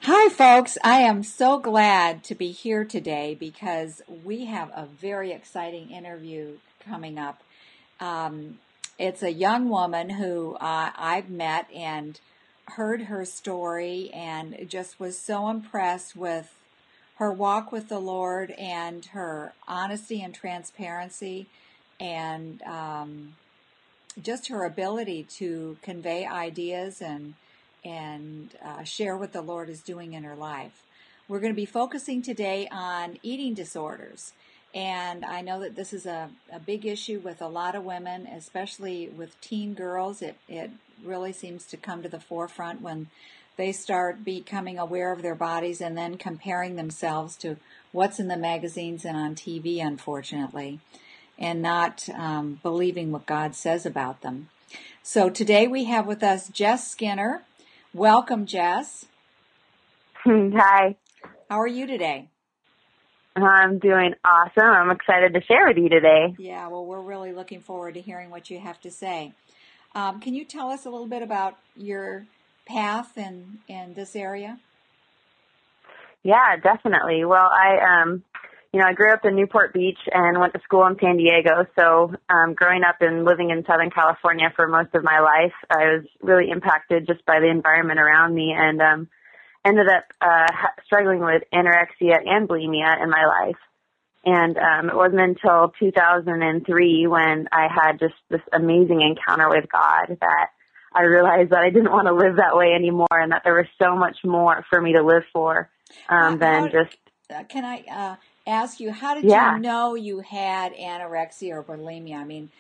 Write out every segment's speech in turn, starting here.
Hi, folks. I am so glad to be here today because we have a very exciting interview coming up. It's a young woman who I've met and heard her story and just was so impressed with her walk with the Lord and her honesty and transparency and just her ability to convey ideas and share what the Lord is doing in her life. We're going to be focusing today on eating disorders. And I know that this is a big issue with a lot of women, especially with teen girls. It really seems to come to the forefront when they start becoming aware of their bodies and then comparing themselves to what's in the magazines and on TV, unfortunately, and not believing what God says about them. So today we have with us Jess Skinner. Welcome, Jess. Hi. How are you today? I'm doing awesome. I'm excited to share with you today. Yeah, well, we're really looking forward to hearing what you have to say. Can you tell us a little bit about your path in this area? Yeah, definitely. Well, I grew up in Newport Beach and went to school in San Diego. So growing up and living in Southern California for most of my life, I was really impacted just by the environment around me and ended up struggling with anorexia and bulimia in my life. And it wasn't until 2003 when I had just this amazing encounter with God that I realized that I didn't want to live that way anymore and that there was so much more for me to live for than just... Can I ask you, how did Yeah. you know you had anorexia or bulimia? I mean,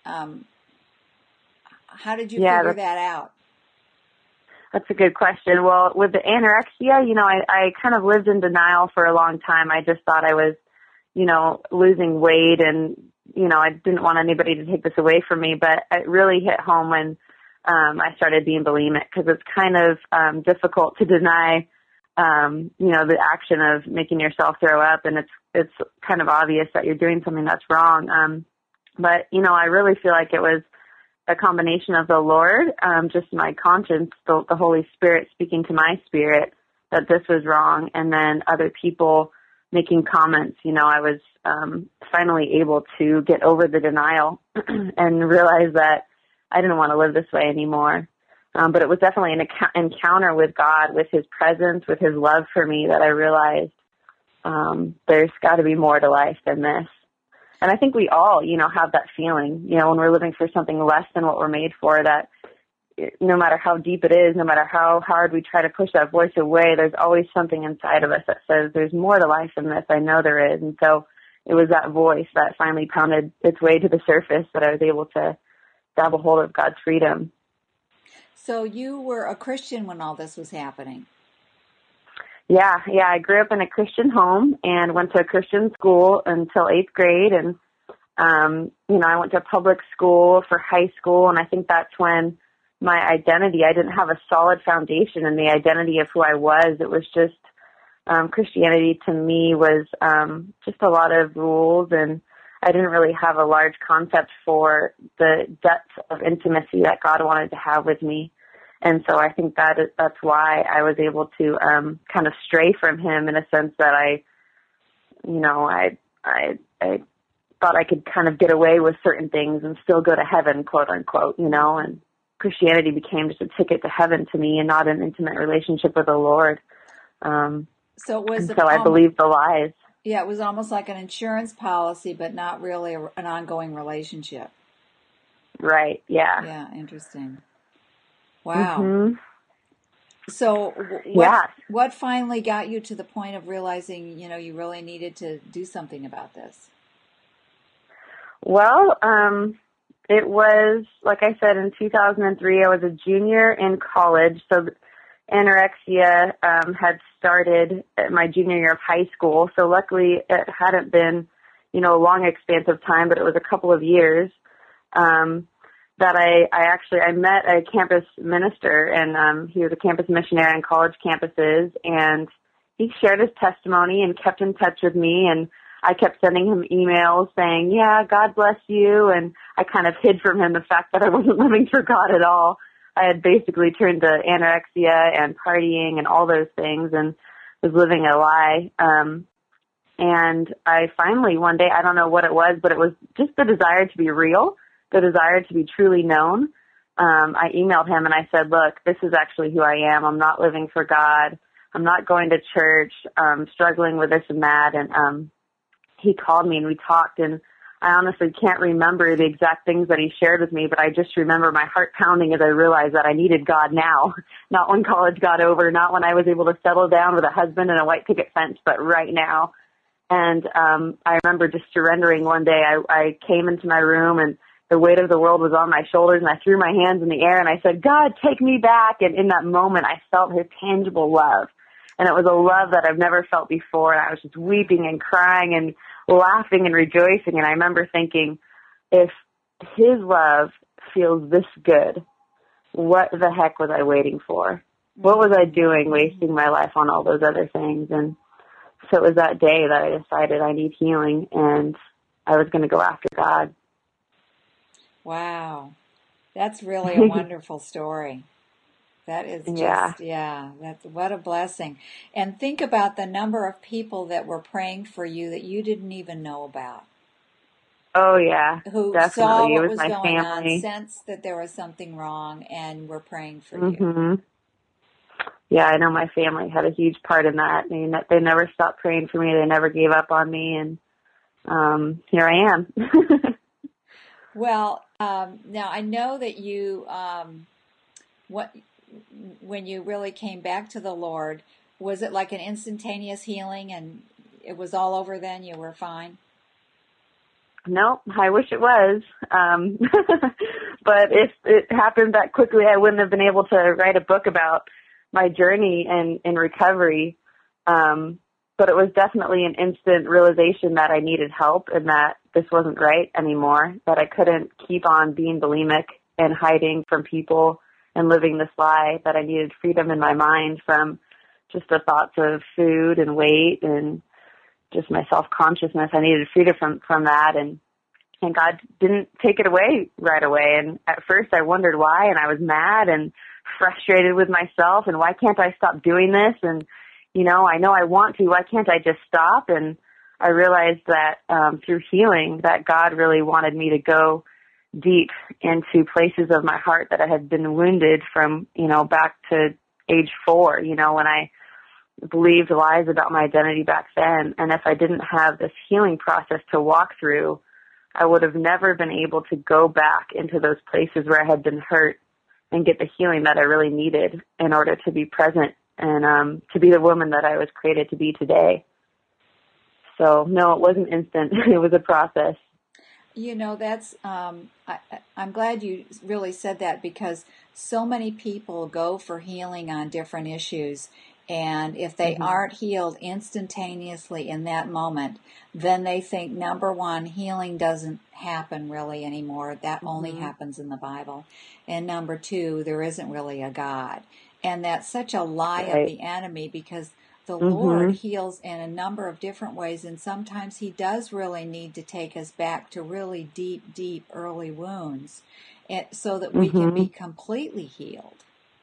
how did you figure that out? That's a good question. Well, with the anorexia, I kind of lived in denial for a long time. I just thought I was, losing weight and, I didn't want anybody to take this away from me, but it really hit home when I started being bulimic because it's kind of difficult to deny, the action of making yourself throw up, and it's kind of obvious that you're doing something that's wrong. But, I really feel like it was a combination of the Lord, just my conscience, the Holy Spirit speaking to my spirit that this was wrong, and then other people making comments. I was finally able to get over the denial and realize that I didn't want to live this way anymore. But it was definitely an encounter with God, with His presence, with His love for me that I realized there's got to be more to life than this. And I think we all, have that feeling, when we're living for something less than what we're made for, that no matter how deep it is, no matter how hard we try to push that voice away, there's always something inside of us that says there's more to life than this. I know there is. And so it was that voice that finally pounded its way to the surface that I was able to grab a hold of God's freedom. So you were a Christian when all this was happening? Yeah. I grew up in a Christian home and went to a Christian school until 8th grade. And, I went to public school for high school. And I think that's when my identity, I didn't have a solid foundation in the identity of who I was. It was just, Christianity to me was just a lot of rules, and I didn't really have a large concept for the depth of intimacy that God wanted to have with me. And so I think that's why I was able to kind of stray from Him in a sense that I thought I could kind of get away with certain things and still go to heaven, quote unquote, and Christianity became just a ticket to heaven to me and not an intimate relationship with the Lord. So I believed the lies. Yeah, it was almost like an insurance policy, but not really an ongoing relationship. Right, yeah. Yeah, interesting. Wow. Mm-hmm. So what finally got you to the point of realizing, you really needed to do something about this? Well, it was, like I said, in 2003, I was a junior in college. So anorexia had started at my junior year of high school. So luckily it hadn't been, a long expanse of time, but it was a couple of years that I met a campus minister, and he was a campus missionary on college campuses, and he shared his testimony and kept in touch with me, and I kept sending him emails saying, yeah, God bless you, and I kind of hid from him the fact that I wasn't living for God at all. I had basically turned to anorexia and partying and all those things and was living a lie. And I finally one day, I don't know what it was, but it was just the desire to be real, the desire to be truly known. I emailed him and I said, look, this is actually who I am. I'm not living for God. I'm not going to church. I'm struggling with this and that. And he called me and we talked, and I honestly can't remember the exact things that he shared with me, but I just remember my heart pounding as I realized that I needed God now, not when college got over, not when I was able to settle down with a husband and a white picket fence, but right now. And I remember just surrendering one day. I came into my room and the weight of the world was on my shoulders, and I threw my hands in the air and I said, God, take me back. And in that moment, I felt his tangible love. And it was a love that I've never felt before. And I was just weeping and crying and laughing and rejoicing. And I remember thinking, if his love feels this good, what the heck was I waiting for? What was I doing wasting my life on all those other things? And so it was that day that I decided I need healing and I was going to go after God. Wow. That's really a wonderful story. That is just, that's what a blessing. And think about the number of people that were praying for you that you didn't even know about. Oh, yeah, who definitely. saw what it was my going family. on, sensed that there was something wrong, and were praying for Mm-hmm. you. Yeah, I know my family had a huge part in that. I mean, they never stopped praying for me. They never gave up on me, and here I am. Well, now I know that you, when you really came back to the Lord, was it like an instantaneous healing and it was all over then? You were fine? No, I wish it was. But if it happened that quickly, I wouldn't have been able to write a book about my journey in recovery. But it was definitely an instant realization that I needed help and that this wasn't right anymore, that I couldn't keep on being bulimic and hiding from people and living this lie, that I needed freedom in my mind from just the thoughts of food and weight and just my self-consciousness. I needed freedom from that, and God didn't take it away right away. And at first I wondered why, and I was mad and frustrated with myself, and why can't I stop doing this? And, you know I want to, why can't I just stop? And I realized that through healing that God really wanted me to go deep into places of my heart that I had been wounded from, back to age 4, when I believed lies about my identity back then. And if I didn't have this healing process to walk through, I would have never been able to go back into those places where I had been hurt and get the healing that I really needed in order to be present and to be the woman that I was created to be today. So, no, it wasn't instant. It was a process. That's, I'm glad you really said that, because so many people go for healing on different issues. And if they aren't healed instantaneously in that moment, then they think, number one, healing doesn't happen really anymore. That only happens in the Bible. And number two, there isn't really a God. And that's such a lie of the enemy, because the Lord heals in a number of different ways. And sometimes he does really need to take us back to really deep, deep early wounds so that we can be completely healed.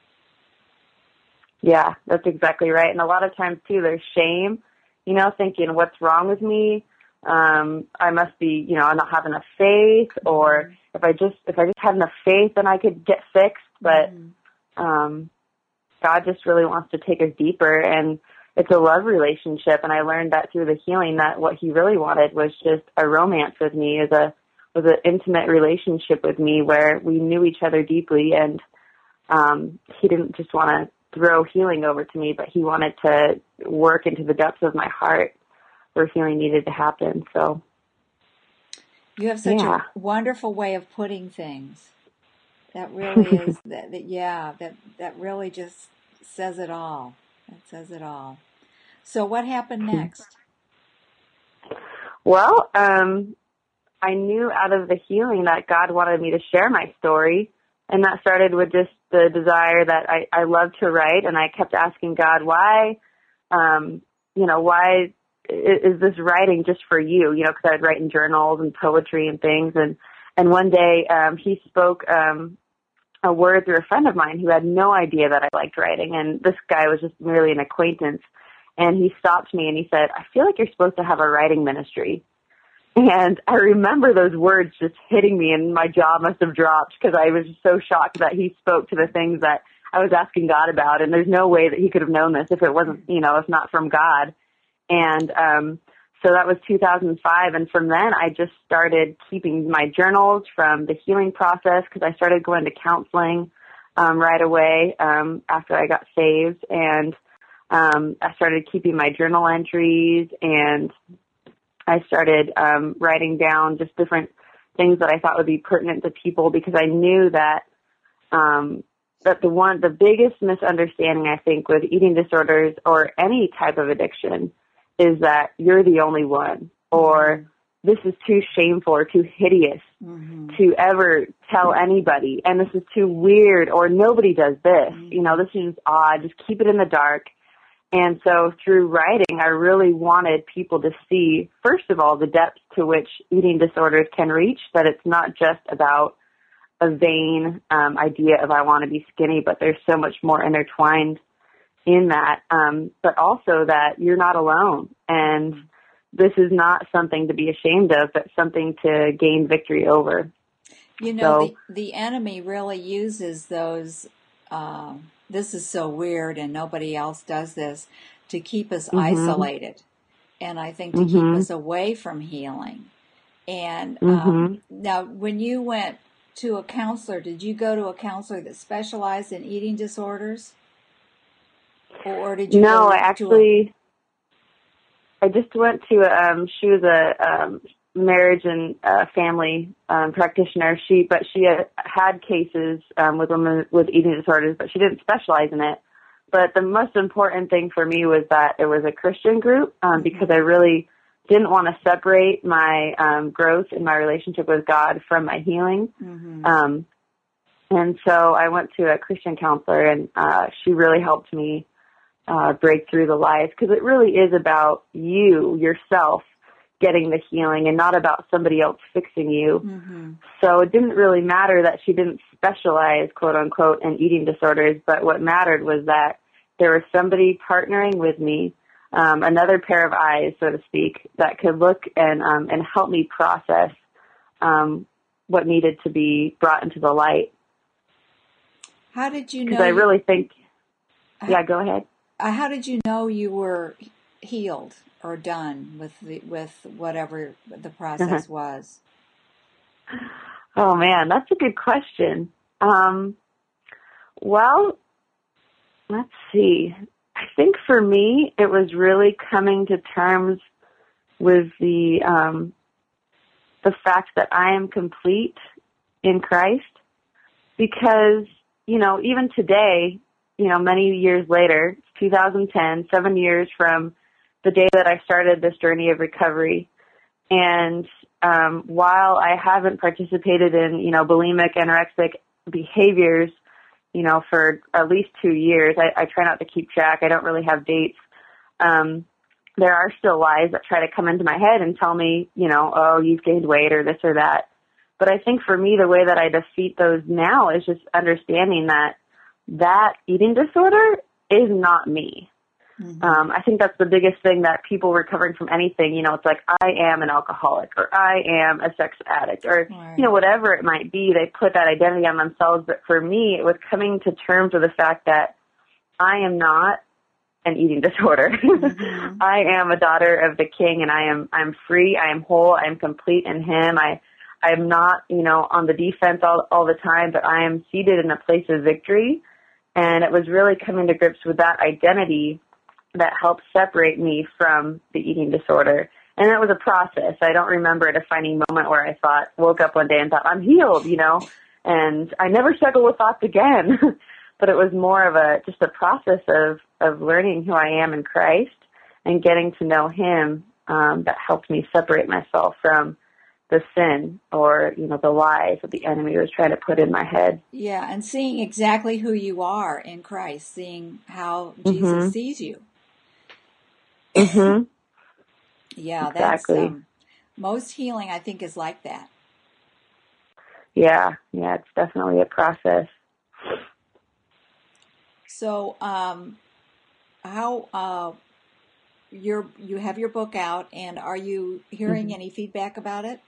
Yeah, that's exactly right. And a lot of times, too, there's shame, thinking, what's wrong with me? I must be, I'm not having enough faith, or if I just had enough faith, then I could get fixed. But God just really wants to take us deeper, and it's a love relationship. And I learned that through the healing, that what he really wanted was just a romance with me, was an intimate relationship with me where we knew each other deeply. And he didn't just want to throw healing over to me, but he wanted to work into the depths of my heart where healing needed to happen. So you have such a wonderful way of putting things. That really is that really just says it all. That says it all. So what happened next? Well, I knew out of the healing that God wanted me to share my story. And that started with just the desire that I love to write. And I kept asking God, why, why is this writing just for you? Because I'd write in journals and poetry and things. And one day he spoke a word through a friend of mine who had no idea that I liked writing, and this guy was just merely an acquaintance. And he stopped me and he said, "I feel like you're supposed to have a writing ministry." And I remember those words just hitting me, and my jaw must have dropped because I was so shocked that he spoke to the things that I was asking God about. And there's no way that he could have known this if it wasn't, if not from God. And so that was 2005. And from then, I just started keeping my journals from the healing process because I started going to counseling right away after I got saved. And I started keeping my journal entries, and I started writing down just different things that I thought would be pertinent to people, because I knew that the biggest misunderstanding, I think, with eating disorders or any type of addiction is that you're the only one, or this is too shameful or too hideous to ever tell anybody, and this is too weird, or nobody does this. This is just odd. Just keep it in the dark. And so through writing, I really wanted people to see, first of all, the depths to which eating disorders can reach, that it's not just about a vain idea of I want to be skinny, but there's so much more intertwined in that, but also that you're not alone. And this is not something to be ashamed of, but something to gain victory over. The enemy really uses those this is so weird and nobody else does this, to keep us isolated. And I think to keep us away from healing. And now, when you went to a counselor, did you go to a counselor that specialized in eating disorders? Or did you No, I just went to, she was a marriage and family practitioner. She had cases with women with eating disorders, but she didn't specialize in it. But the most important thing for me was that it was a Christian group, because I really didn't want to separate my growth in my relationship with God from my healing. And so I went to a Christian counselor, and she really helped me break through the lies, because it really is about you, yourself, getting the healing, and not about somebody else fixing you. So it didn't really matter that she didn't specialize, quote unquote, in eating disorders, but what mattered was that there was somebody partnering with me, another pair of eyes, so to speak, that could look and help me process what needed to be brought into the light. How did you know? Because I really think, go ahead. How did you know you were healed or done with whatever the process was? Oh man, that's a good question. Well, let's see. I think for me, it was really coming to terms with the fact that I am complete in Christ, because, even today, many years later, it's 2010, 7 years from the day that I started this journey of recovery. And while I haven't participated in, bulimic, anorexic behaviors, for at least 2 years, I try not to keep track. I don't really have dates. There are still lies that try to come into my head and tell me, oh, you've gained weight or this or that. But I think for me, the way that I defeat those now is just understanding that eating disorder is not me. I think that's the biggest thing, that people recovering from anything, it's like, I am an alcoholic, or I am a sex addict, or, whatever it might be, they put that identity on themselves. But for me, it was coming to terms with the fact that I am not an eating disorder. I am a daughter of the King, and I'm free, I am whole, I am complete in Him. I'm not, on the defense all the time, but I am seated in a place of victory. And it was really coming to grips with that identity that helped separate me from the eating disorder. And it was a process. I don't remember a defining moment where I woke up one day and thought, I'm healed, and I never struggled with thoughts again. But it was more of just a process of learning who I am in Christ and getting to know Him, that helped me separate myself from the sin or, the lies that the enemy was trying to put in my head. Yeah, and seeing exactly who you are in Christ, seeing how Jesus sees you. Yeah, exactly. That's most healing, I think, is like that. Yeah, it's definitely a process. So, how you have your book out, and are you hearing any feedback about it?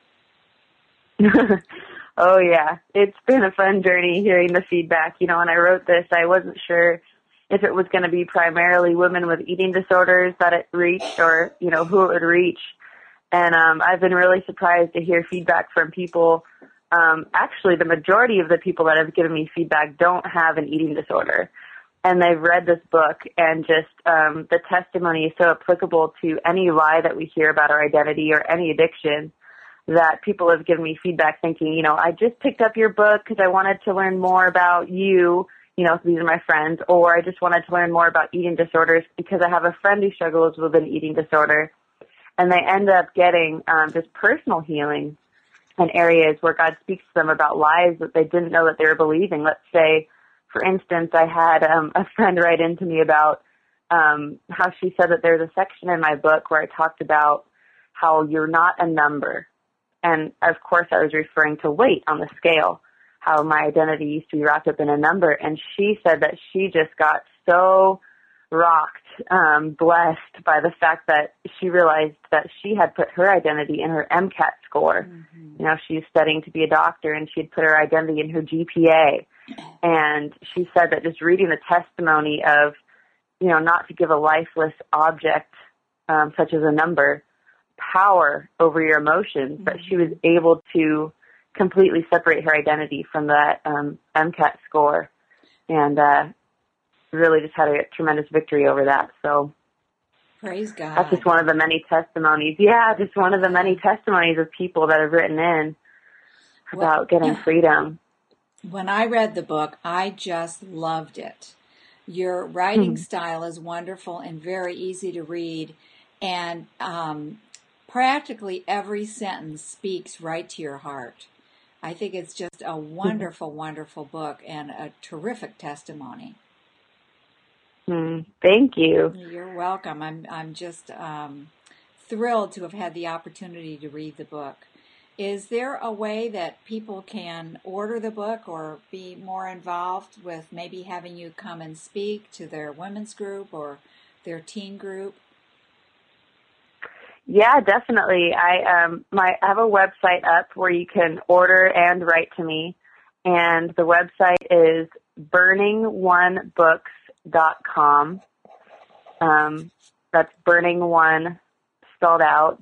Oh yeah, it's been a fun journey hearing the feedback. You know, when I wrote this, I wasn't sure if it was going to be primarily women with eating disorders that it reached, or who it would reach. And I've been really surprised to hear feedback from people. Actually, the majority of the people that have given me feedback don't have an eating disorder. And they've read this book, and just the testimony is so applicable to any lie that we hear about our identity or any addiction, that people have given me feedback thinking, I just picked up your book because I wanted to learn more about you. These are my friends, or I just wanted to learn more about eating disorders because I have a friend who struggles with an eating disorder. And they end up getting just personal healing in areas where God speaks to them about lies that they didn't know that they were believing. Let's say, for instance, I had a friend write into me about how she said that there's a section in my book where I talked about how you're not a number. And, of course, I was referring to weight on the scale, how my identity used to be wrapped up in a number. And she said that she just got so rocked, blessed by the fact that she realized that she had put her identity in her MCAT score. Mm-hmm. She's studying to be a doctor, and she had put her identity in her GPA. And she said that just reading the testimony of, not to give a lifeless object, such as a number, power over your emotions, mm-hmm. that she was able to completely separate her identity from that MCAT score, and really just had a tremendous victory over that. So praise God. That's just one of the many testimonies. Yeah, just one of the many testimonies of people that have written in about getting freedom. When I read the book, I just loved it. Your writing style is wonderful and very easy to read, and practically every sentence speaks right to your heart. I think it's just a wonderful, wonderful book and a terrific testimony. Thank you. You're welcome. I'm just thrilled to have had the opportunity to read the book. Is there a way that people can order the book or be more involved with maybe having you come and speak to their women's group or their teen group? Yeah, definitely. I have a website up where you can order and write to me, and the website is burning1books.com. That's burning one spelled out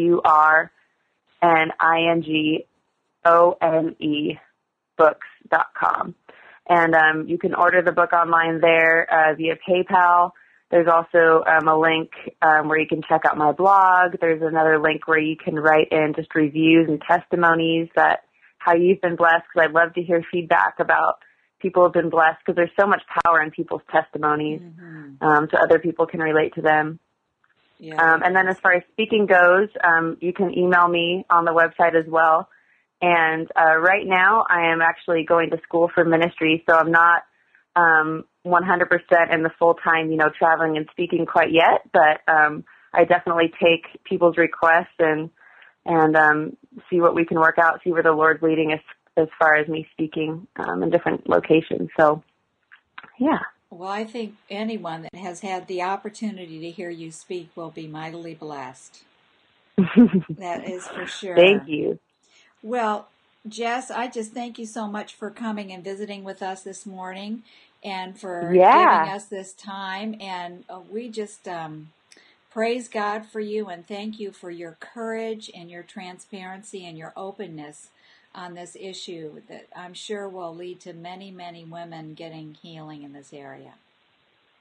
BURNINGONE books.com. And you can order the book online there via PayPal. There's also a link where you can check out my blog. There's another link where you can write in just reviews and testimonies that how you've been blessed, because I'd love to hear feedback about people who have been blessed, because there's so much power in people's testimonies, so other people can relate to them. Yeah. And then as far as speaking goes, you can email me on the website as well. And right now I am actually going to school for ministry, so I'm not 100% in the full-time, traveling and speaking quite yet, but I definitely take people's requests and see what we can work out, see where the Lord's leading us as far as me speaking in different locations. So, yeah. Well, I think anyone that has had the opportunity to hear you speak will be mightily blessed. That is for sure. Thank you. Well, Jess, I just thank you so much for coming and visiting with us this morning and for giving us this time. And we just praise God for you and thank you for your courage and your transparency and your openness on this issue that I'm sure will lead to many, many women getting healing in this area.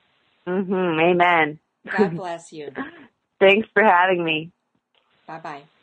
Amen. God bless you. Thanks for having me. Bye-bye.